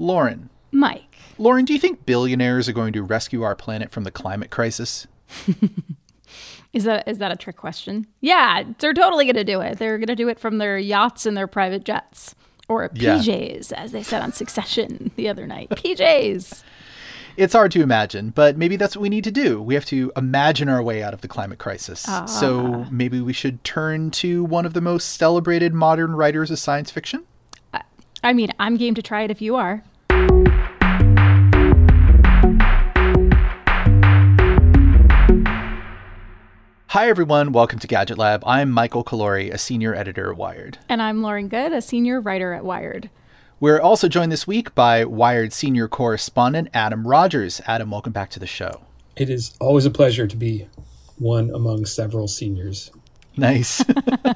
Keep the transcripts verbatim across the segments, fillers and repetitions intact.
Lauren. Mike. Lauren, do you think billionaires are going to rescue our planet from the climate crisis? Is that is that a trick question? Yeah, they're totally going to do it. They're going to do it from their yachts and their private jets. Or P Js, yeah. as they said on Succession the other night. P Js. It's hard to imagine, but maybe that's what we need to do. We have to imagine our way out of the climate crisis. Ah. So maybe we should turn to one of the most celebrated modern writers of science fiction? I, I mean, I'm game to try it if you are. Hi, everyone. Welcome to Gadget Lab. I'm Michael Calore, a senior editor at Wired. And I'm Lauren Good, a senior writer at Wired. We're also joined this week by Wired senior correspondent Adam Rogers. Adam, welcome back to the show. It is always a pleasure to be one among several seniors. Nice.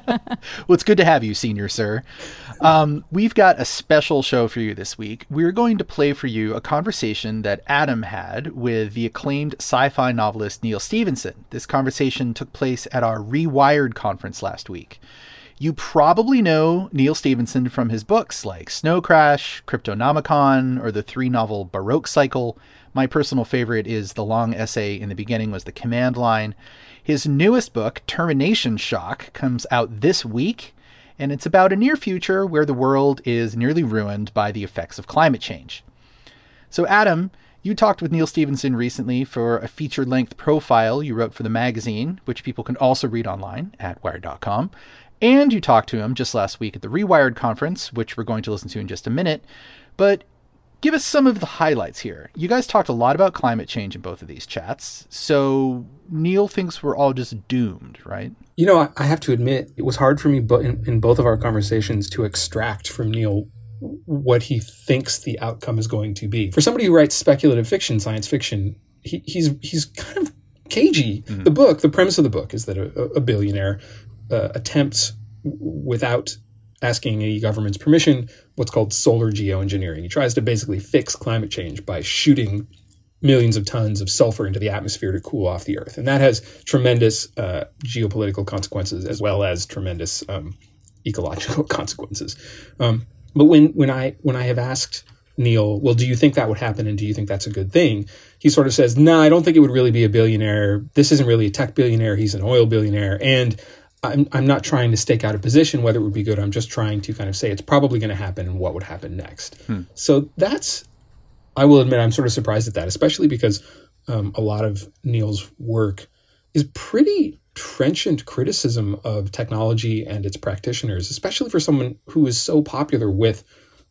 Well, it's good to have you, senior sir. Um, we've got a special show for you this week. We're going to play for you a conversation that Adam had with the acclaimed sci-fi novelist Neal Stephenson. This conversation took place at our Rewired conference last week. You probably know Neal Stephenson from his books like Snow Crash, Cryptonomicon, or the three-novel Baroque Cycle. My personal favorite is the long essay in the beginning was The Command Line. His newest book, Termination Shock, comes out this week, and it's about a near future where the world is nearly ruined by the effects of climate change. So, Adam, you talked with Neal Stephenson recently for a feature-length profile you wrote for the magazine, which people can also read online at wired dot com. And you talked to him just last week at the Rewired conference, which we're going to listen to in just a minute. But give us some of the highlights here. You guys talked a lot about climate change in both of these chats. So Neal thinks we're all just doomed, right? You know, I have to admit, it was hard for me in, in both of our conversations to extract from Neal what he thinks the outcome is going to be. For somebody who writes speculative fiction, science fiction, he, he's he's kind of cagey. Mm-hmm. The book, the premise of the book is that a, a billionaire uh, attempts without asking any government's permission, what's called solar geoengineering. He tries to basically fix climate change by shooting millions of tons of sulfur into the atmosphere to cool off the Earth. And that has tremendous uh, geopolitical consequences as well as tremendous um, ecological consequences. Um, but when when I when I have asked Neal, well, do you think that would happen and do you think that's a good thing? He sort of says, no, nah, I don't think it would really be a billionaire. This isn't really a tech billionaire. He's an oil billionaire. And I'm I'm not trying to stake out a position whether it would be good. I'm just trying to kind of say it's probably going to happen and what would happen next. Hmm. So that's, I will admit, I'm sort of surprised at that, especially because um, a lot of Neal's work is pretty trenchant criticism of technology and its practitioners, especially for someone who is so popular with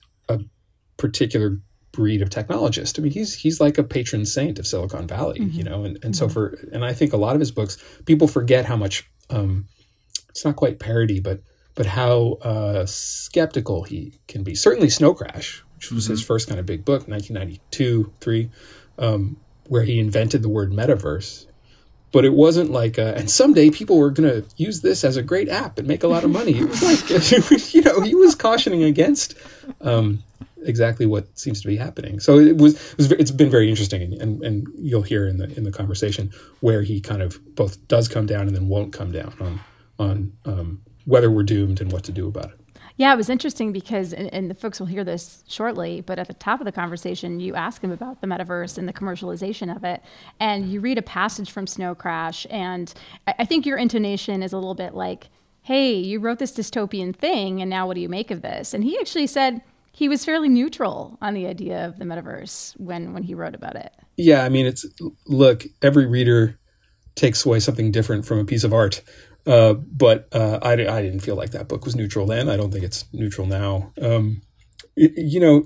a particular breed of technologist. I mean, he's he's like a patron saint of Silicon Valley, mm-hmm. you know, and, and mm-hmm. so for, and I think a lot of his books, people forget how much, um, it's not quite parody, but but how uh, skeptical he can be. Certainly Snow Crash, which was mm-hmm. his first kind of big book, nineteen ninety-two, three, um, where he invented the word metaverse. But it wasn't like, a, and someday people were going to use this as a great app and make a lot of money. It was like, you know, he was cautioning against um, exactly what seems to be happening. So it was, it was it's been very interesting, and and you'll hear in the in the conversation where he kind of both does come down and then won't come down on on um, whether we're doomed and what to do about it. Yeah, it was interesting because, and, and the folks will hear this shortly, but at the top of the conversation, you ask him about the metaverse and the commercialization of it, and you read a passage from Snow Crash, and I, I think your intonation is a little bit like, hey, you wrote this dystopian thing, and now what do you make of this? And he actually said he was fairly neutral on the idea of the metaverse when, when he wrote about it. Yeah, I mean, it's, look, every reader takes away something different from a piece of art. Uh, but uh, I, I didn't feel like that book was neutral then. I don't think it's neutral now. Um, it, you know,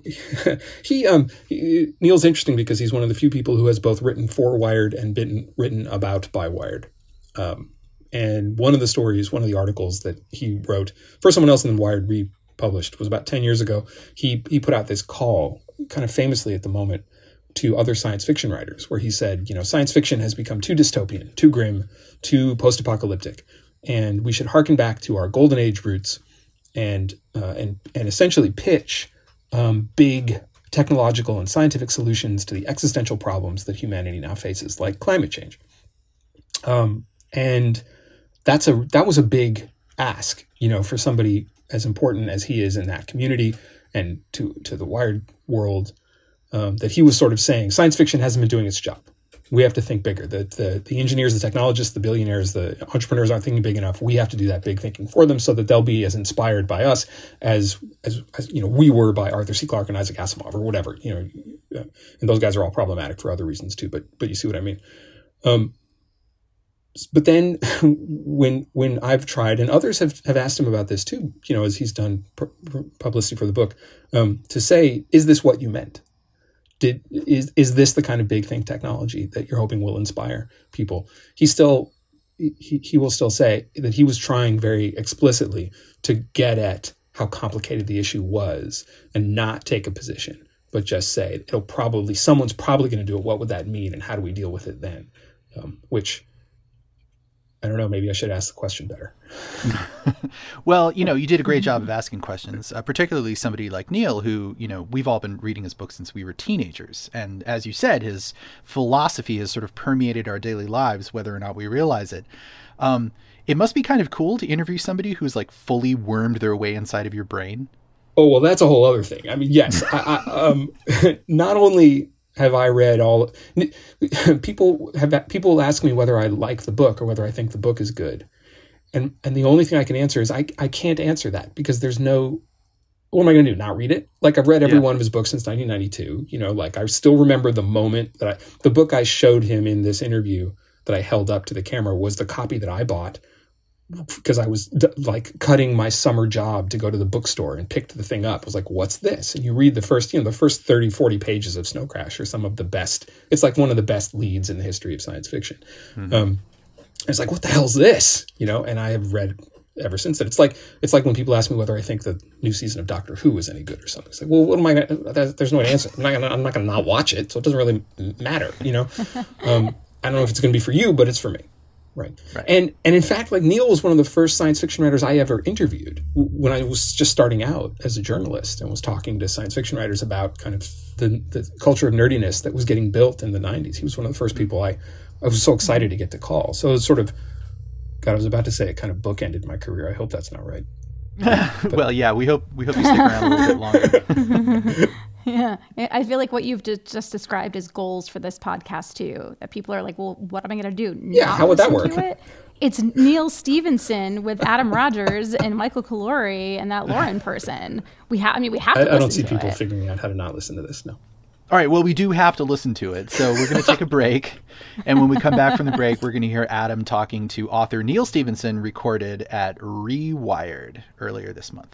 he, um, he Neal's interesting because he's one of the few people who has both written for Wired and been written about by Wired. Um, and one of the stories, one of the articles that he wrote for someone else and then Wired republished was about ten years ago. He he put out this call, kind of famously at the moment, to other science fiction writers, where he said, you know, science fiction has become too dystopian, too grim, too post-apocalyptic. And we should harken back to our golden age roots and uh, and and essentially pitch um, big technological and scientific solutions to the existential problems that humanity now faces, like climate change. Um, and that's a that was a big ask, you know, for somebody as important as he is in that community. and to to the Wired world, um, that he was sort of saying science fiction hasn't been doing its job. We have to think bigger. The, the the engineers, the technologists, the billionaires, the entrepreneurs aren't thinking big enough. We have to do that big thinking for them so that they'll be as inspired by us as, as, as you know, we were by Arthur C. Clarke and Isaac Asimov or whatever, you know, and those guys are all problematic for other reasons too, but, but you see what I mean? Um, but then when, when I've tried, and others have, have asked him about this too, you know, as he's done pu- publicity for the book, um, to say, is this what you meant? Did, is is this the kind of big think technology that you're hoping will inspire people? He still he, he will still say that he was trying very explicitly to get at how complicated the issue was and not take a position, but just say it'll probably someone's probably going to do it. What would that mean, and how do we deal with it then? Um, which I don't know. Maybe I should ask the question better. Well, you know, you did a great job of asking questions, uh, particularly somebody like Neil, who, you know, we've all been reading his book since we were teenagers. And as you said, his philosophy has sort of permeated our daily lives, whether or not we realize it. Um, it must be kind of cool to interview somebody who's like fully wormed their way inside of your brain. Oh, well, that's a whole other thing. I mean, yes, I, I, um, not only have I read all people have people ask me whether I like the book or whether I think the book is good. And and the only thing I can answer is I, I can't answer that because there's no, what am I going to do? Not read it? Like I've read every yeah. one of his books since nineteen ninety-two. You know, like I still remember the moment that I, the book I showed him in this interview that I held up to the camera was the copy that I bought because I was d- like cutting my summer job to go to the bookstore and picked the thing up. I was like, what's this? And you read the first, you know, the first thirty, forty pages of Snow Crash are some of the best. It's like one of the best leads in the history of science fiction. Mm-hmm. Um, it's like, what the hell's this? You know, and I have read ever since then. It's like, it's like when people ask me whether I think the new season of Doctor Who is any good or something. It's like, well, what am I gonna, there's no answer. I'm not gonna, I'm not gonna not watch it. So it doesn't really matter, you know? Um, I don't know if it's going to be for you, but it's for me. Right. right. And and in fact, like Neil was one of the first science fiction writers I ever interviewed when I was just starting out as a journalist and was talking to science fiction writers about kind of the, the culture of nerdiness that was getting built in the nineties. He was one of the first people I, I was so excited to get to call. So it was sort of, God, I was about to say it kind of bookended my career. I hope that's not right. But, well, yeah, we hope we hope you stick around a little bit longer. Yeah, I feel like what you've just described is goals for this podcast too. That people are like, well, what am I going to do? Yeah, Not how would that work? It? It's Neil Stephenson with Adam Rogers and Michael Calore and that Lauren person. We have, I mean, we have to. I, listen I don't see to people it. figuring out how to not listen to this. No. All right, well, we do have to listen to it. So we're going to take a break. And when we come back from the break, we're going to hear Adam talking to author Neil Stephenson, recorded at Rewired earlier this month.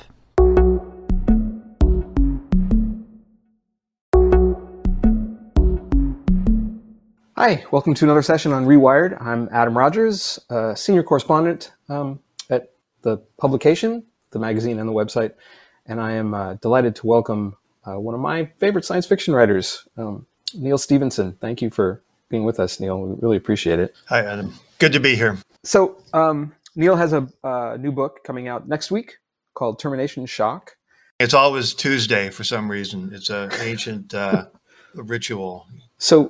Hi, welcome to another session on Rewired. I'm Adam Rogers, uh, senior correspondent um, at the publication, the magazine, and the website. And I am uh, delighted to welcome uh, one of my favorite science fiction writers, um, Neil Stephenson. Thank you for being with us, Neil. We really appreciate it. Hi, Adam. Good to be here. So um, Neil has a uh, new book coming out next week called Termination Shock. It's always Tuesday for some reason. It's an ancient uh, ritual. So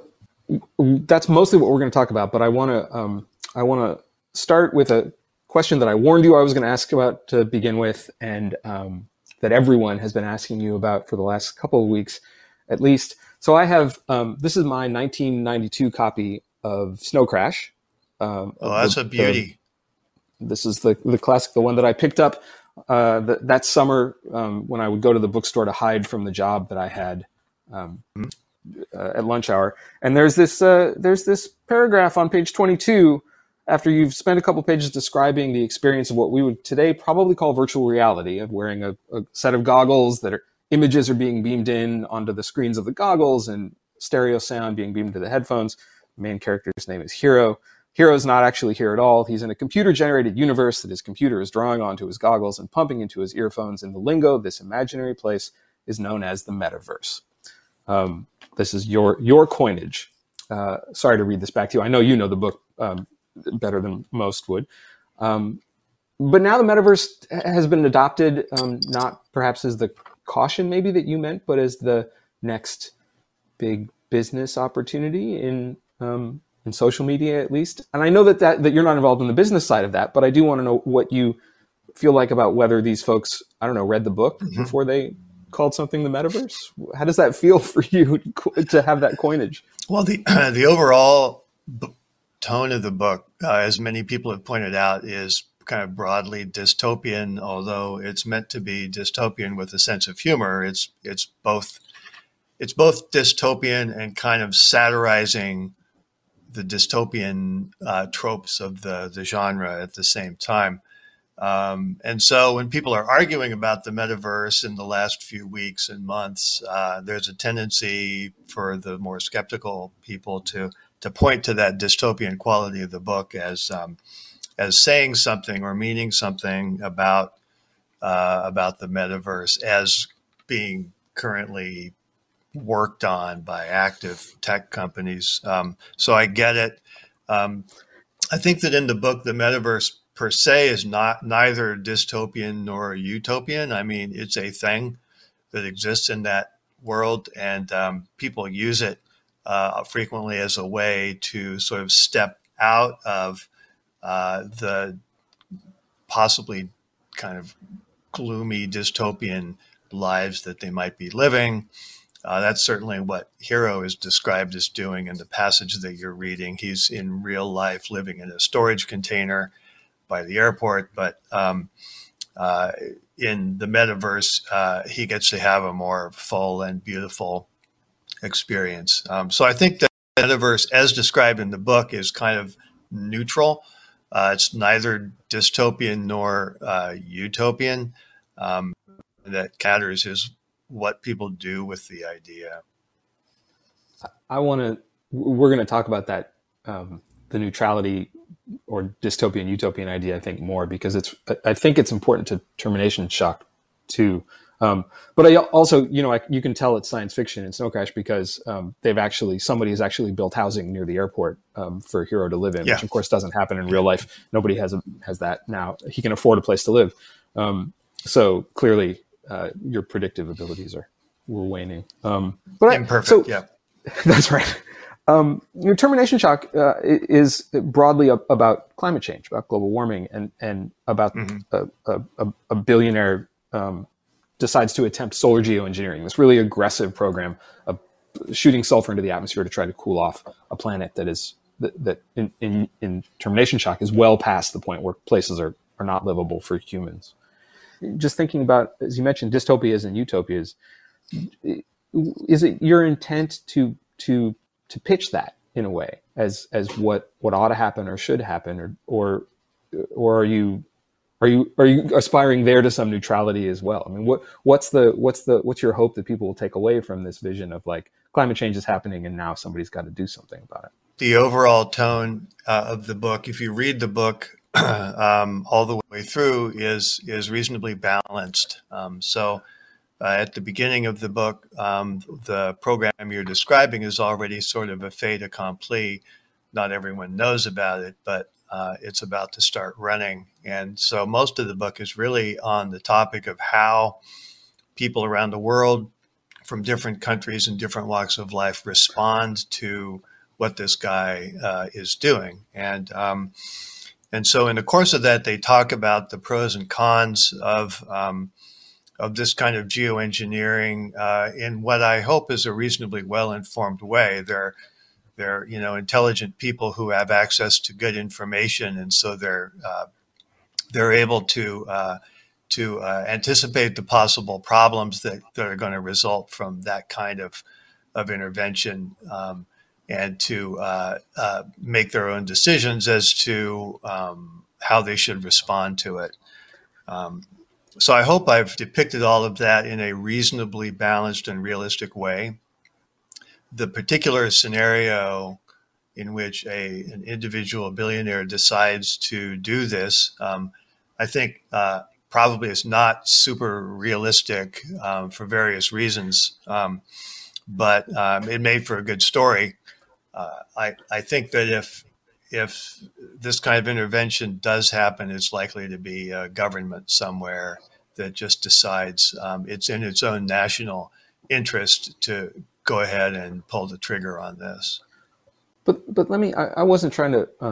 that's mostly what we're going to talk about, but I want to um, I want to start with a question that I warned you I was going to ask about to begin with, and um, that everyone has been asking you about for the last couple of weeks, at least. So I have um, this is my nineteen ninety-two copy of Snow Crash. Um, oh, that's the, a beauty. The, this is the the classic, the one that I picked up uh, the, that summer um, when I would go to the bookstore to hide from the job that I had. Um, mm-hmm. Uh, at lunch hour, and there's this uh, there's this paragraph on page twenty-two after you've spent a couple pages describing the experience of what we would today probably call virtual reality, of wearing a, a set of goggles that are images are being beamed in onto the screens of the goggles and stereo sound being beamed to the headphones. The main character's name is Hero. Hero's not actually here at all. He's in a computer-generated universe that his computer is drawing onto his goggles and pumping into his earphones. In the lingo, this imaginary place is known as the metaverse. Um, this is your your coinage. Uh, sorry to read this back to you. I know you know the book um, better than most would. Um, but now the metaverse has been adopted, um, not perhaps as the caution maybe that you meant, but as the next big business opportunity in um, in social media, at least. And I know that, that that you're not involved in the business side of that, but I do want to know what you feel like about whether these folks, I don't know, read the book mm-hmm. before they called something the metaverse? How does that feel for you to have that coinage? Well, the the overall b- tone of the book, uh, as many people have pointed out, is kind of broadly dystopian. Although it's meant to be dystopian with a sense of humor, it's it's both it's both dystopian and kind of satirizing the dystopian uh, tropes of the the genre at the same time. Um, and so when people are arguing about the metaverse in the last few weeks and months, uh, there's a tendency for the more skeptical people to to point to that dystopian quality of the book as um, as saying something or meaning something about uh, about the metaverse as being currently worked on by active tech companies. Um, so I get it. Um, I think that in the book, the metaverse per se is not neither dystopian nor utopian. I mean, it's a thing that exists in that world, and um, people use it uh, frequently as a way to sort of step out of uh, the possibly kind of gloomy dystopian lives that they might be living. Uh, that's certainly what Hero is described as doing in the passage that you're reading. He's in real life living in a storage container by the airport, but um, uh, in the metaverse, uh, he gets to have a more full and beautiful experience. Um, so I think that the metaverse, as described in the book, is kind of neutral. Uh, it's neither dystopian nor uh, utopian. Um, that matters is what people do with the idea. I want to, we're going to talk about that, um, the neutrality or dystopian utopian idea, I think, more, because it's, I think it's important to Termination Shock too. Um, but I also, you know, I, you can tell it's science fiction in Snow Crash because um, they've actually, somebody has actually built housing near the airport um, for Hero to live in, yeah. which of course doesn't happen in real life. Nobody has a, has that now. He can afford a place to live. Um, so clearly uh, your predictive abilities are were waning. Um, but Imperfect, I, so, yeah. That's right. Um, your Termination Shock uh, is broadly a, about climate change, about global warming, and and about mm-hmm. a, a, a billionaire um, decides to attempt solar geoengineering, this really aggressive program of shooting sulfur into the atmosphere to try to cool off a planet that is that, that in, in, in Termination Shock is well past the point where places are, are not livable for humans. Just thinking about, as you mentioned, dystopias and utopias, is it your intent to to to pitch that in a way as as what what ought to happen or should happen, or or or are you are you are you aspiring there to some neutrality as well? I mean, what what's the what's the what's your hope that people will take away from this vision of like climate change is happening and now somebody's got to do something about it? The overall tone uh, of the book, if you read the book um, all the way through, is is reasonably balanced. Um, so. Uh, at the beginning of the book, um, the program you're describing is already sort of a fait accompli. Not everyone knows about it, but uh, it's about to start running. And so most of the book is really on the topic of how people around the world from different countries and different walks of life respond to what this guy uh, is doing. And um, and so in the course of that, they talk about the pros and cons of um, of this kind of geoengineering uh, in what I hope is a reasonably well-informed way. They're, they're, you know, intelligent people who have access to good information, and so they're uh, they're able to uh, to uh, anticipate the possible problems that, that are going to result from that kind of of intervention, um, and to uh, uh, make their own decisions as to um, how they should respond to it. Um, So I hope I've depicted all of that in a reasonably balanced and realistic way. The particular scenario in which a an individual billionaire decides to do this, um, I think uh, probably is not super realistic um, for various reasons, um, but um, it made for a good story. Uh, I, I think that if if this kind of intervention does happen, it's likely to be a government somewhere that just decides um, it's in its own national interest to go ahead and pull the trigger on this. But but let me, I, I wasn't trying to um,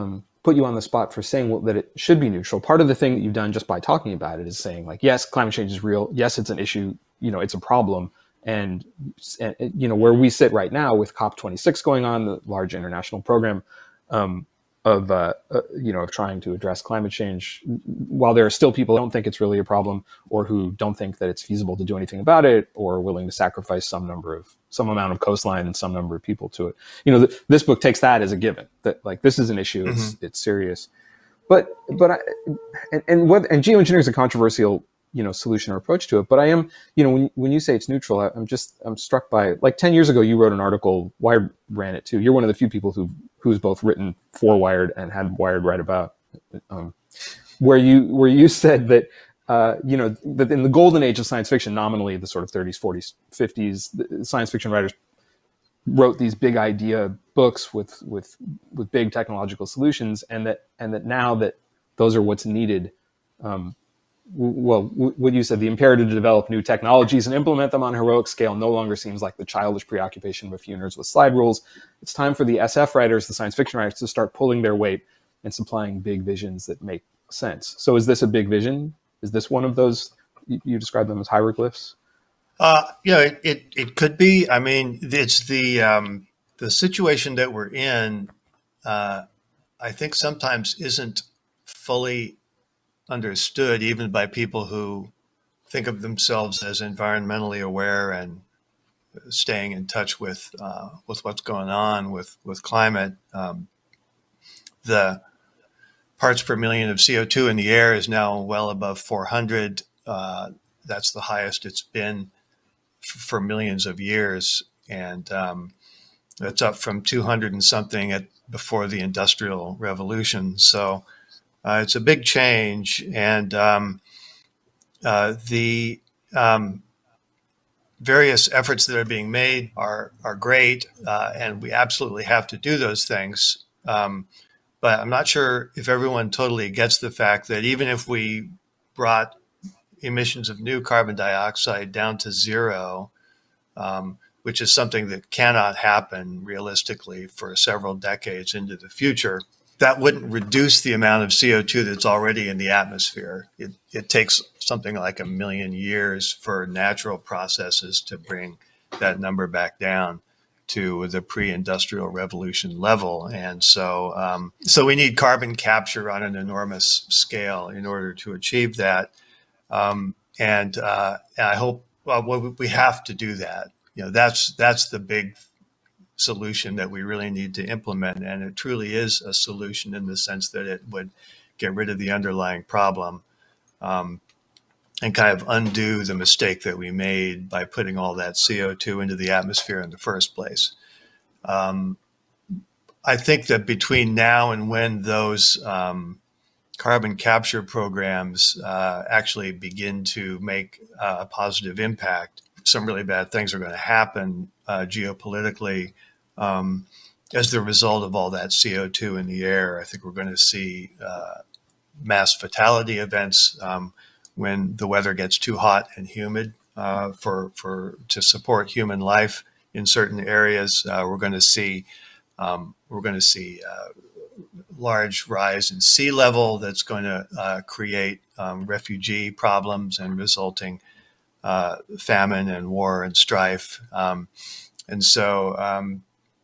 put you on the spot for saying well, that it should be neutral. Part of the thing that you've done just by talking about it is saying like, yes, climate change is real. Yes, it's an issue. You know, it's a problem. And, and you know, where we sit right now with COP twenty-six going on, the large international program, um, of, uh, uh, you know, of trying to address climate change, while there are still people who don't think it's really a problem or who don't think that it's feasible to do anything about it or are willing to sacrifice some number of, some amount of coastline and some number of people to it. You know, th- this book takes that as a given that like, this is an issue. Mm-hmm. It's, it's serious. But, but I, and, and what, and geoengineering is a controversial, you know, solution or approach to it. But I am, you know, when, when you say it's neutral, I, I'm just, I'm struck by like ten years ago, you wrote an article, Wired ran it too. You're one of the few people who, who's both written for Wired and had Wired write about, um, where you, where you said that, uh, you know, that in the golden age of science fiction, nominally the sort of thirties, forties, fifties, the science fiction writers wrote these big idea books with, with, with big technological solutions. And that, and that now that those are what's needed, um, well, what you said, the imperative to develop new technologies and implement them on a heroic scale no longer seems like the childish preoccupation of a few nerds with slide rules. It's time for the S F writers, the science fiction writers, to start pulling their weight and supplying big visions that make sense. So is this a big vision? Is this one of those, you, you describe them as hieroglyphs? Uh, yeah, it, it, it could be. I mean, it's the, um, the situation that we're in, uh, I think sometimes isn't fully understood even by people who think of themselves as environmentally aware and staying in touch with uh, with what's going on with with climate. Um, the parts per million of C O two in the air is now well above four hundred. Uh, that's the highest it's been f- for millions of years, and um, that's up from two hundred and something at before the Industrial Revolution. So. Uh, it's a big change, and um, uh, the um, various efforts that are being made are are great, uh, and we absolutely have to do those things. Um, but I'm not sure if everyone totally gets the fact that even if we brought emissions of new carbon dioxide down to zero, um, which is something that cannot happen realistically for several decades into the future, that wouldn't reduce the amount of C O two that's already in the atmosphere. It, it takes something like a million years for natural processes to bring that number back down to the pre-industrial revolution level. And so, um, so we need carbon capture on an enormous scale in order to achieve that. Um, and, uh, and I hope, well, we have to do that. You know, that's, that's the big solution that we really need to implement. And it truly is a solution in the sense that it would get rid of the underlying problem, um, and kind of undo the mistake that we made by putting all that C O two into the atmosphere in the first place. Um, I think that between now and when those um, carbon capture programs uh, actually begin to make uh, a positive impact, some really bad things are going to happen uh, geopolitically um, as the result of all that C O two in the air. I think we're going to see uh, mass fatality events um, when the weather gets too hot and humid uh, for for to support human life in certain areas. Uh, we're going to see um, we're going to see uh, large rise in sea level that's going to uh, create um, refugee problems and resulting uh, famine and war and strife. Um, and so um,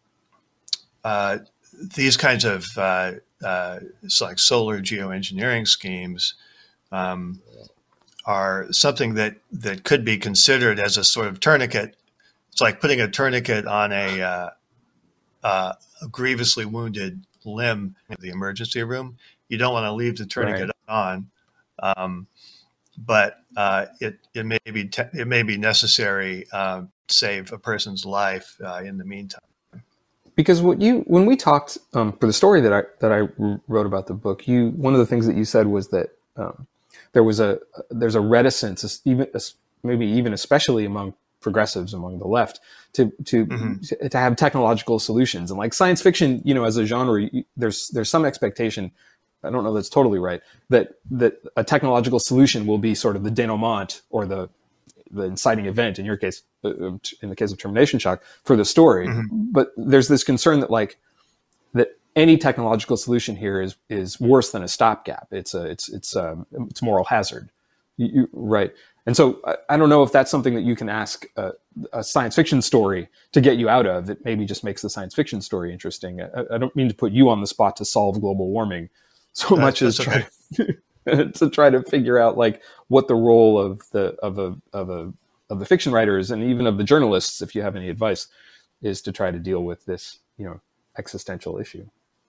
uh, these kinds of uh, uh, it's like solar geoengineering schemes um, are something that, that could be considered as a sort of tourniquet. It's like putting a tourniquet on a, uh, uh, a grievously wounded limb in the emergency room. You don't want to leave the tourniquet right on, um, but uh, it it may be te- it may be necessary uh, to save a person's life uh, in the meantime. Because what you when we talked um, for the story that I that I wrote about the book, you one of the things that you said was that um, there was a there's a reticence, even maybe even especially among progressives, among the left, to to mm-hmm. to, to have technological solutions. And like science fiction, you know, as a genre, there's there's some expectation. I don't know that's totally right, that that a technological solution will be sort of the denouement or the the inciting event, in your case, in the case of Termination Shock, for the story. Mm-hmm. But there's this concern that like that any technological solution here is is worse than a stopgap. It's a it's it's a it's moral hazard, you, you, right? And so I, I don't know if that's something that you can ask a, a science fiction story to get you out of. It maybe just makes the science fiction story interesting. I, I don't mean to put you on the spot to solve global warming so That's, much as that's try okay. to try to figure out like what the role of the of a of a of the fiction writers and even of the journalists, if you have any advice, is to try to deal with this, you know, existential issue.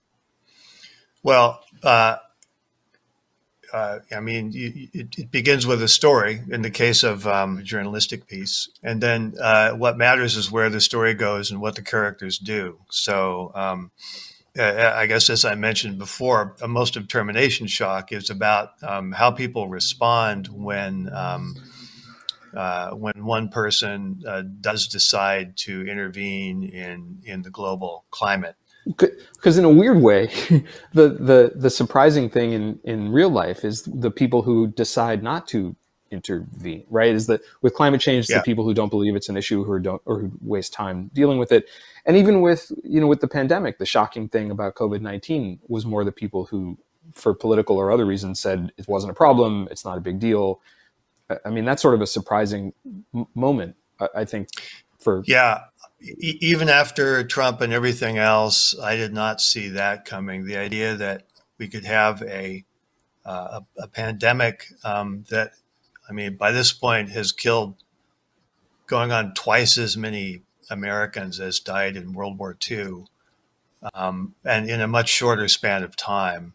Well, uh, uh, I mean, you, it, it begins with a story in the case of um, a journalistic piece. And then uh, what matters is where the story goes and what the characters do. So um, I guess, as I mentioned before, most of Termination Shock is about um, how people respond when um, uh, when one person uh, does decide to intervene in, in the global climate. Because in a weird way, the, the, the surprising thing in, in real life is the people who decide not to intervene, right? Is that with climate change, Yeah. the people who don't believe it's an issue, who don't, or who waste time dealing with it. And even with, you know, with the pandemic, the shocking thing about COVID nineteen was more the people who, for political or other reasons, said it wasn't a problem, it's not a big deal. I mean, that's sort of a surprising m- moment, I, I think, for... Yeah. E- even after Trump and everything else, I did not see that coming. The idea that we could have a uh, a, a pandemic um, that, I mean, by this point has killed going on twice as many Americans as died in World War Two, um, and in a much shorter span of time.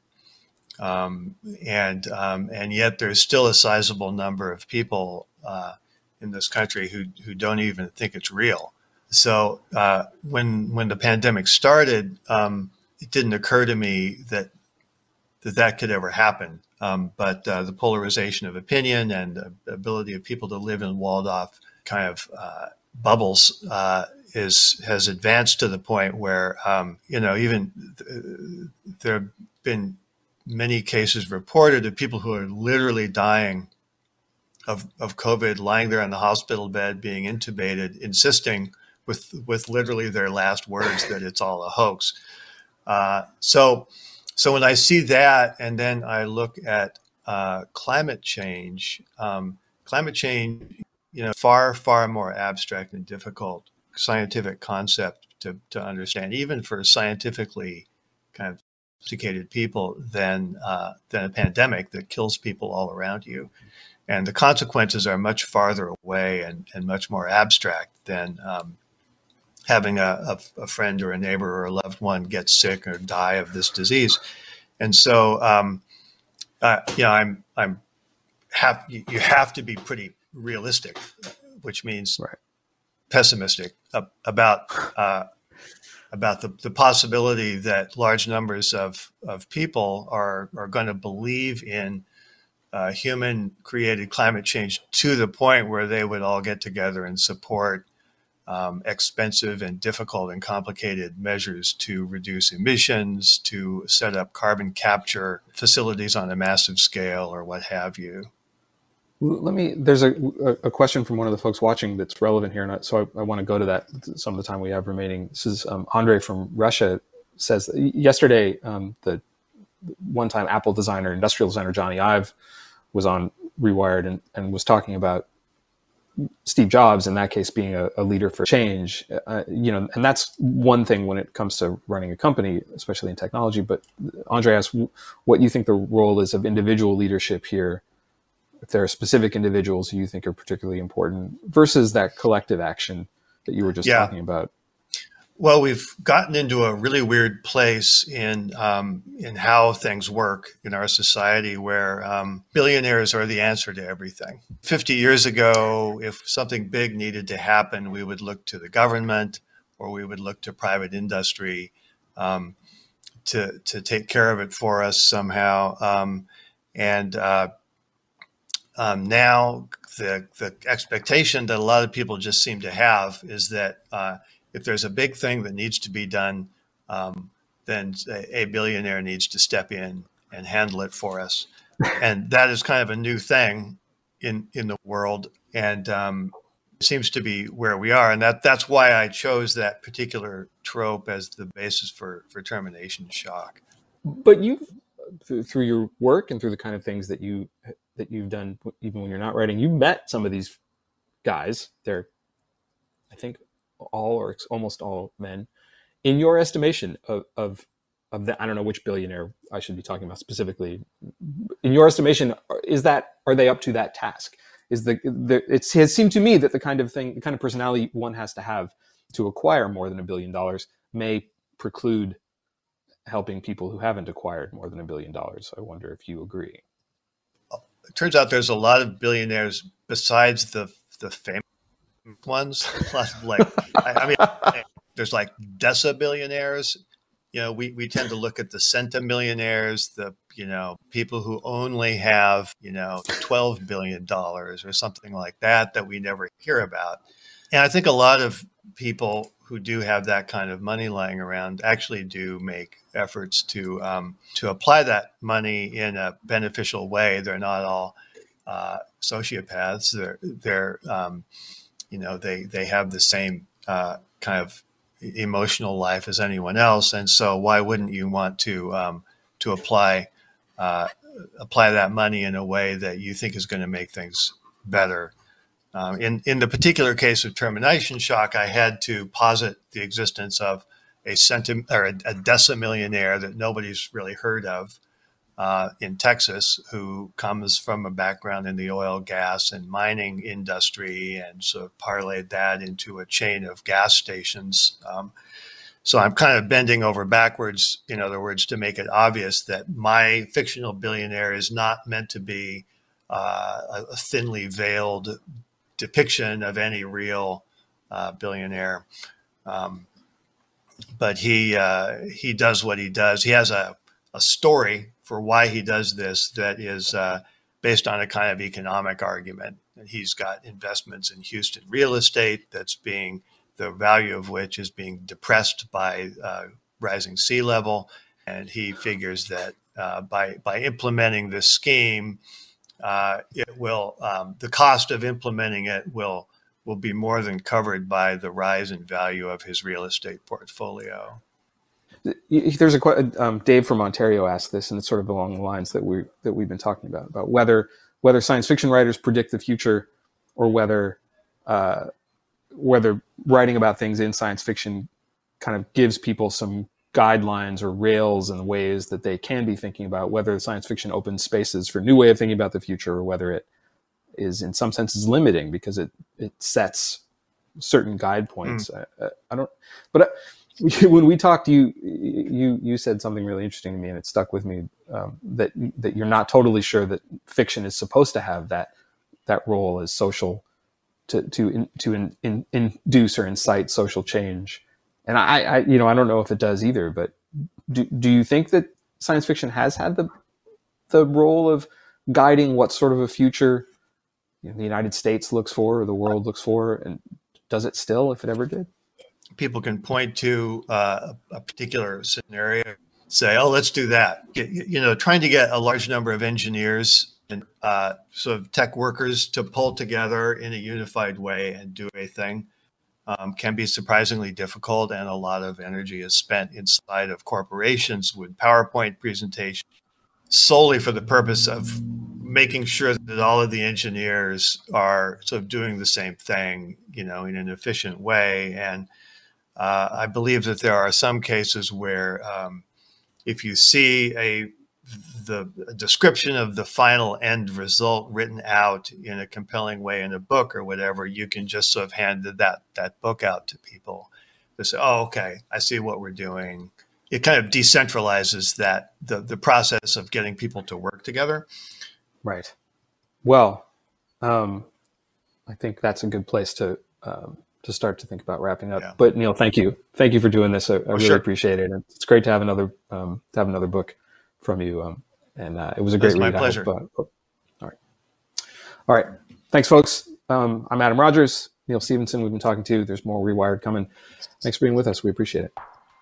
Um, and um, and yet there's still a sizable number of people uh, in this country who who don't even think it's real. So uh, when when the pandemic started, um, it didn't occur to me that that, that could ever happen. Um, but uh, the polarization of opinion and the ability of people to live in walled-off kind of uh, bubbles uh, is has advanced to the point where um, you know even th- there have been many cases reported of people who are literally dying of of COVID, lying there on the hospital bed, being intubated, insisting with with literally their last words that it's all a hoax. Uh, so, so when I see that, and then I look at uh, climate change, um, climate change, you know, far far more abstract and difficult scientific concept to to understand, even for scientifically kind of sophisticated people, than uh, than a pandemic that kills people all around you. And the consequences are much farther away and, and much more abstract than um, having a, a, a friend or a neighbor or a loved one get sick or die of this disease. And so, um, uh, you know, I'm, I'm have, you have to be pretty realistic, which means Right. pessimistic about, uh, about the, the possibility that large numbers of, of people are, are going to believe in Uh, human-created climate change to the point where they would all get together and support um, expensive and difficult and complicated measures to reduce emissions, to set up carbon capture facilities on a massive scale, or what have you. Let me. There's a, a question from one of the folks watching that's relevant here, and I, so I, I want to go to that some of the time we have remaining. This is um, Andre from Russia. Says yesterday um, the one-time Apple designer, industrial designer Johnny Ive was on Rewired and, and was talking about Steve Jobs, in that case, being a, a leader for change. Uh, you know, and that's one thing when it comes to running a company, especially in technology. But Andre asked what you think the role is of individual leadership here, if there are specific individuals who you think are particularly important versus that collective action that you were just Yeah. talking about. Well, we've gotten into a really weird place in um, in how things work in our society, where um, billionaires are the answer to everything. Fifty years ago, if something big needed to happen, we would look to the government, or we would look to private industry um, to to take care of it for us somehow. Um, and uh, um, now, the the expectation that a lot of people just seem to have is that Uh, if there's a big thing that needs to be done, um, then a, a billionaire needs to step in and handle it for us. And that is kind of a new thing in, in the world. And um, seems to be where we are. And that that's why I chose that particular trope as the basis for, for termination shock. But you, through, through your work and through the kind of things that you that you've done, even when you're not writing, you met some of these guys. They're, I think, all or almost all men. In your estimation of of of the, I don't know which billionaire I should be talking about specifically. In your estimation, is that are they up to that task? Is the, the it's, it seemed to me that the kind of thing, the kind of personality one has to have to acquire more than a billion dollars may preclude helping people who haven't acquired more than a billion dollars. I wonder if you agree. It turns out there's a lot of billionaires besides the the famous ones. A lot of like, I, I mean, there's like decibillionaires. You know, we, we tend to look at the centimillionaires, the, you know, people who only have, you know, twelve billion dollars or something like that, that we never hear about. And I think a lot of people who do have that kind of money lying around actually do make efforts to um, to apply that money in a beneficial way. They're not all uh, sociopaths. They're, they're um, you know, they, they have the same uh, kind of emotional life as anyone else, and so why wouldn't you want to um, to apply uh, apply that money in a way that you think is going to make things better? Um, in in the particular case of termination shock, I had to posit the existence of a centim or a, a decimillionaire that nobody's really heard of uh, in Texas, who comes from a background in the oil, gas, and mining industry, and sort of parlayed that into a chain of gas stations. Um, so I'm kind of bending over backwards, in other words, to make it obvious that my fictional billionaire is not meant to be uh, a thinly veiled depiction of any real uh, billionaire. Um, but he uh, he does what he does. He has a, a story for why he does this that is uh, based on a kind of economic argument. And he's got investments in Houston real estate that's being, the value of which is being depressed by uh, rising sea level. And he figures that uh, by, by implementing this scheme, uh, it will, um, the cost of implementing it will, will be more than covered by the rise in value of his real estate portfolio. There's a um, Dave from Ontario asked this, and it's sort of along the lines that we that we've been talking about about whether whether science fiction writers predict the future, or whether uh, whether writing about things in science fiction kind of gives people some guidelines or rails and ways that they can be thinking about whether science fiction opens spaces for a new way of thinking about the future, or whether it is in some senses limiting because it it sets certain guide points. Mm. I, I don't, but. I, When we talked, you you you said something really interesting to me, and it stuck with me. Um, that that you're not totally sure that fiction is supposed to have that that role as social, to to in, to in, in, induce or incite social change. And I, I you know I don't know if it does either. But do do you think that science fiction has had the the role of guiding what sort of a future, you know, the United States looks for, or the world looks for, and does it still, if it ever did? People can point to uh, a particular scenario, say, oh, let's do that. You know, trying to get a large number of engineers and uh, sort of tech workers to pull together in a unified way and do a thing um, can be surprisingly difficult. And a lot of energy is spent inside of corporations with PowerPoint presentations solely for the purpose of making sure that all of the engineers are sort of doing the same thing, you know, in an efficient way. And Uh, I believe that there are some cases where um, if you see a the a description of the final end result written out in a compelling way in a book or whatever, you can just sort of hand that that book out to people. They say, oh, okay, I see what we're doing. It kind of decentralizes that the the process of getting people to work together. Right. Well, um, I think that's a good place to um, to start to think about wrapping up. Yeah. But Neil, thank you, thank you for doing this. I, I really sure. appreciate it. And it's great to have another um, to have another book from you. Um, and uh, it was a great That's read. My pleasure. Hope, uh, hope. All right, all right. Thanks, folks. Um, I'm Adam Rogers. Neil Stephenson. We've been talking to. There's more Rewired coming. Thanks for being with us. We appreciate it.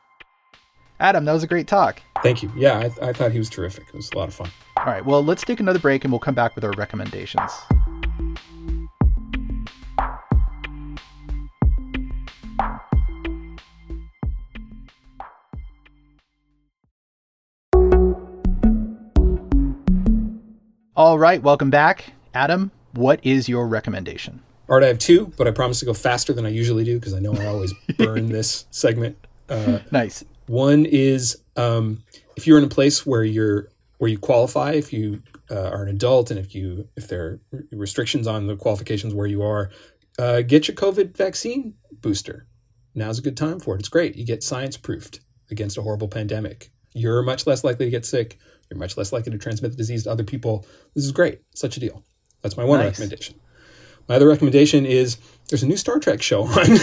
Adam, that was a great talk. Thank you. Yeah, I, I thought he was terrific. It was a lot of fun. All right. Well, let's take another break and we'll come back with our recommendations. All right, welcome back. Adam, what is your recommendation? Art, I have two, but I promise to go faster than I usually do because I know I always burn this segment. Uh, nice. One is um, if you're in a place where you're where you qualify, if you uh, are an adult, and if you if there are restrictions on the qualifications where you are, uh, get your COVID vaccine booster. Now's a good time for it. It's great. You get science proofed against a horrible pandemic. You're much less likely to get sick. You're much less likely to transmit the disease to other people. This is great. Such a deal. That's my one nice. recommendation. My other recommendation is there's a new Star Trek show on.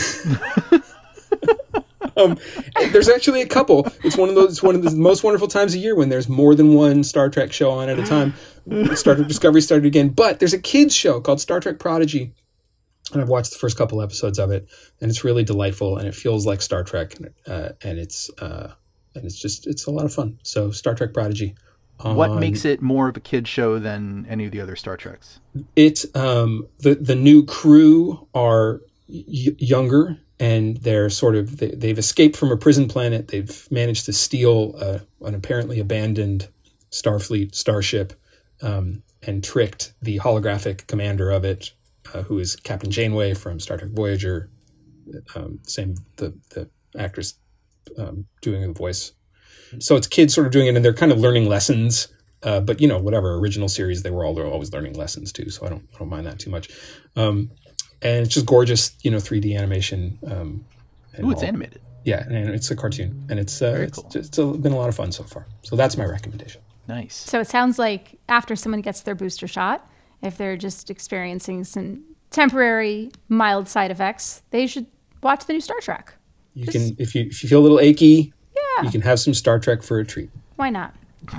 um, there's actually a couple. It's one of those. It's one of the most wonderful times of year when there's more than one Star Trek show on at a time. Star Trek Discovery started again, but there's a kids show called Star Trek Prodigy, and I've watched the first couple episodes of it, and it's really delightful, and it feels like Star Trek, uh, and it's uh, and it's just it's a lot of fun. So Star Trek Prodigy. What on, makes it more of a kid show than any of the other Star Treks? It um, the the new crew are y- younger, and they're sort of they, they've escaped from a prison planet. They've managed to steal uh, an apparently abandoned Starfleet starship um, and tricked the holographic commander of it, uh, who is Captain Janeway from Star Trek Voyager. Um, same the the actress um, doing the voice. So it's kids sort of doing it, and they're kind of learning lessons. Uh, but you know, whatever original series, they were all they're always learning lessons too. So I don't I don't mind that too much. Um, and it's just gorgeous, you know, three D animation. Um, Ooh, it's all. animated. Yeah, and it's a cartoon, and it's uh, Very it's, cool. it's a, been a lot of fun so far. So that's my recommendation. Nice. So it sounds like after someone gets their booster shot, if they're just experiencing some temporary mild side effects, they should watch the new Star Trek. You Just- can if you if you feel a little achy, Yeah. you can have some Star Trek for a treat. Why not?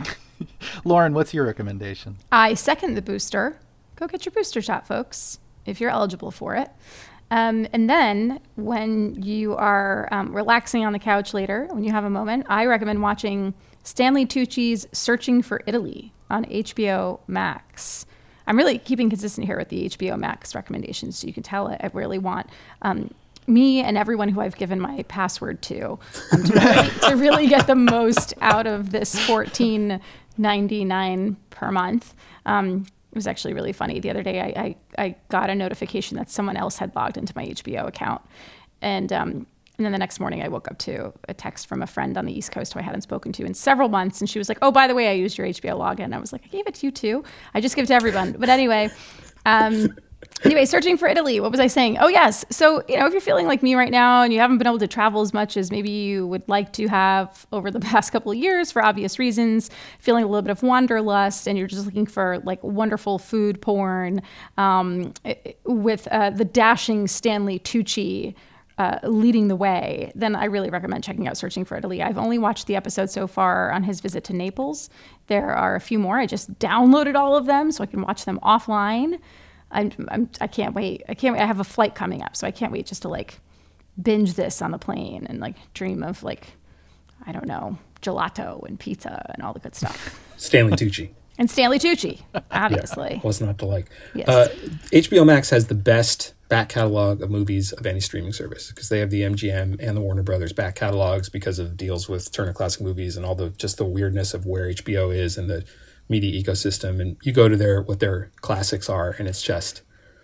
Lauren, what's your recommendation? I second the booster. Go get your booster shot, folks, if you're eligible for it. Um, and then when you are um, relaxing on the couch later, when you have a moment, I recommend watching Stanley Tucci's Searching for Italy on H B O Max. I'm really keeping consistent here with the H B O Max recommendations, so you can tell I, I really want um, me and everyone who I've given my password to um, to, really, to really get the most out of this fourteen ninety-nine per month. Um, it was actually really funny. The other day, I, I, I got a notification that someone else had logged into my H B O account. And um, and then the next morning, I woke up to a text from a friend on the East Coast who I hadn't spoken to in several months. And she was like, oh, by the way, I used your H B O login. I was like, I gave it to you too. I just give it to everyone. But anyway, um, anyway, Searching for Italy. What was I saying? Oh, yes. So, you know, if you're feeling like me right now and you haven't been able to travel as much as maybe you would like to have over the past couple of years for obvious reasons, feeling a little bit of wanderlust, and you're just looking for like wonderful food porn um, with uh, the dashing Stanley Tucci uh, leading the way, then I really recommend checking out Searching for Italy. I've only watched the episode so far on his visit to Naples. There are a few more. I just downloaded all of them so I can watch them offline. I'm, I'm, I can't wait. I can't wait. I have a flight coming up, so I can't wait just to like binge this on the plane and like dream of like, I don't know, gelato and pizza and all the good stuff. Stanley Tucci. And Stanley Tucci, obviously. Yeah, what's not to like? Yes. Uh, H B O Max has the best back catalog of movies of any streaming service because they have the M G M and the Warner Brothers back catalogs because of deals with Turner Classic Movies and all the just the weirdness of where H B O is and the media ecosystem. And you go to their what their classics are, and it's just,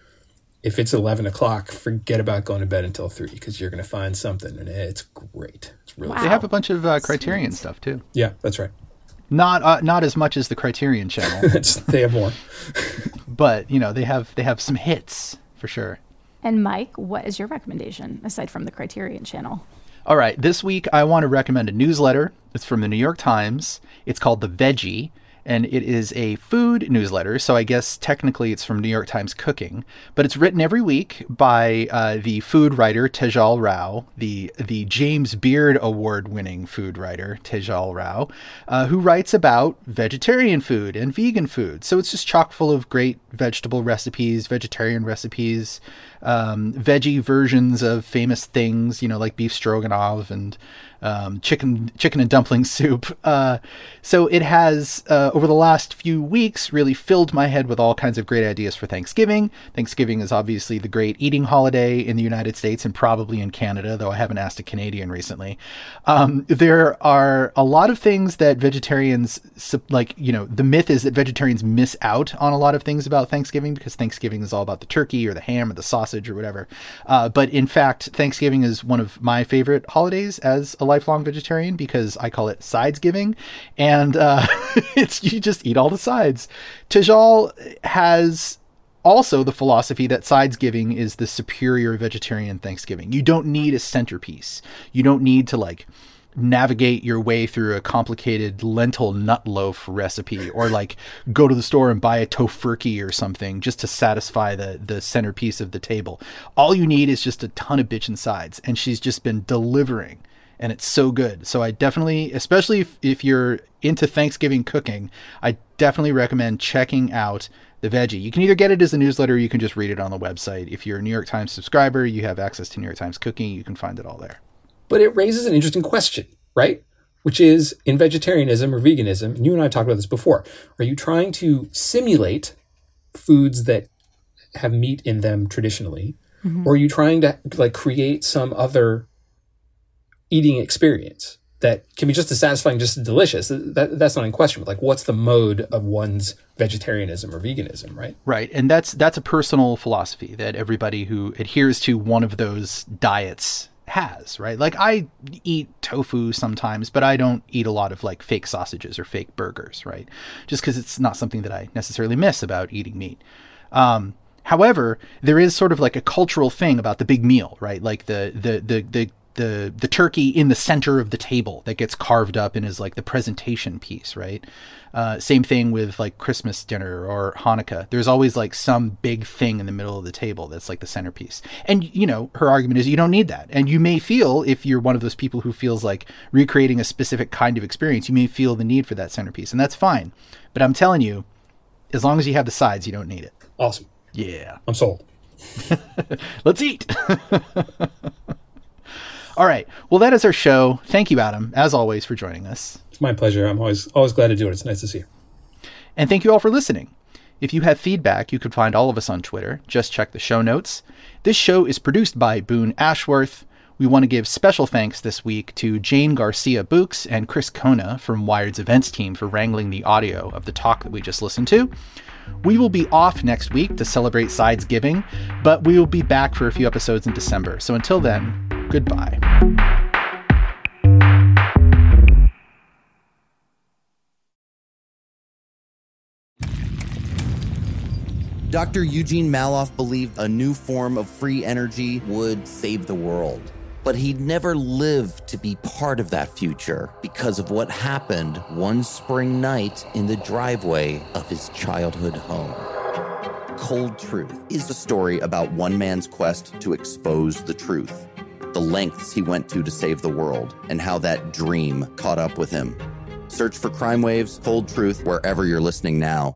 if it's eleven o'clock, forget about going to bed until three because you're going to find something, and it's great. It's really Wow. They have a bunch of uh, Criterion stuff too. Yeah, that's right. Not uh, not as much as the Criterion Channel, It's, they have more. but you know they have they have some hits for sure. And Mike, what is your recommendation aside from the Criterion Channel? All right, this week I want to recommend a newsletter. It's from the New York Times. It's called The Veggie, and it is a food newsletter. So I guess technically it's from New York Times Cooking, but it's written every week by uh, the food writer Tejal Rao, the the James Beard Award-winning food writer Tejal Rao, uh, who writes about vegetarian food and vegan food. So it's just chock full of great vegetable recipes, vegetarian recipes, um, veggie versions of famous things, you know, like beef stroganoff and um, chicken chicken and dumpling soup. Uh, so it has uh, uh, over the last few weeks, really filled my head with all kinds of great ideas for Thanksgiving. Thanksgiving is obviously the great eating holiday in the United States and probably in Canada, though I haven't asked a Canadian recently. Um, there are a lot of things that vegetarians, like, you know, the myth is that vegetarians miss out on a lot of things about Thanksgiving because Thanksgiving is all about the turkey or the ham or the sausage or whatever. Uh, but in fact, Thanksgiving is one of my favorite holidays as a lifelong vegetarian because I call it Sidesgiving. And uh, it's you just eat all the sides. Tejal has also the philosophy that Sidesgiving is the superior vegetarian Thanksgiving. You don't need a centerpiece. You don't need to like navigate your way through a complicated lentil nut loaf recipe or like go to the store and buy a tofurkey or something just to satisfy the the centerpiece of the table. All you need is just a ton of bitchin' sides, and she's just been delivering, and it's so good. So I definitely, especially if, if you're into Thanksgiving cooking, I definitely recommend checking out the Veggie. You can either get it as a newsletter or you can just read it on the website. If you're a New York Times subscriber, you have access to New York Times Cooking. You can find it all there. But it raises an interesting question, right? Which is, in vegetarianism or veganism, and you and I have talked about this before, are you trying to simulate foods that have meat in them traditionally? Mm-hmm. Or are you trying to like create some other eating experience that can be just as satisfying, just as delicious? That, that's not in question. But like, what's the mode of one's vegetarianism or veganism, right? Right. And that's that's a personal philosophy that everybody who adheres to one of those diets has, right? Like I eat tofu sometimes, but I don't eat a lot of like fake sausages or fake burgers, right? Just because it's not something that I necessarily miss about eating meat. Um, however, there is sort of like a cultural thing about the big meal, right? Like the the the the the the turkey in the center of the table that gets carved up and is like the presentation piece, right? Uh, same thing with like Christmas dinner or Hanukkah. There's always like some big thing in the middle of the table that's like the centerpiece. And, you know, her argument is you don't need that. And you may feel, if you're one of those people who feels like recreating a specific kind of experience, you may feel the need for that centerpiece. And that's fine. But I'm telling you, as long as you have the sides, you don't need it. Awesome. Yeah. I'm sold. Let's eat. All right. Well, that is our show. Thank you, Adam, as always, for joining us. It's my pleasure. I'm always always glad to do it. It's nice to see you. And thank you all for listening. If you have feedback, you can find all of us on Twitter. Just check the show notes. This show is produced by Boone Ashworth. We want to give special thanks this week to Jane Garcia Books and Chris Kona from Wired's events team for wrangling the audio of the talk that we just listened to. We will be off next week to celebrate Sidesgiving, but we will be back for a few episodes in December. So until then, goodbye. Doctor Eugene Maloff believed a new form of free energy would save the world. But he'd never lived to be part of that future because of what happened one spring night in the driveway of his childhood home. Cold Truth is a story about one man's quest to expose the truth, the lengths he went to to save the world, and how that dream caught up with him. Search for Crime Waves, Cold Truth, wherever you're listening now.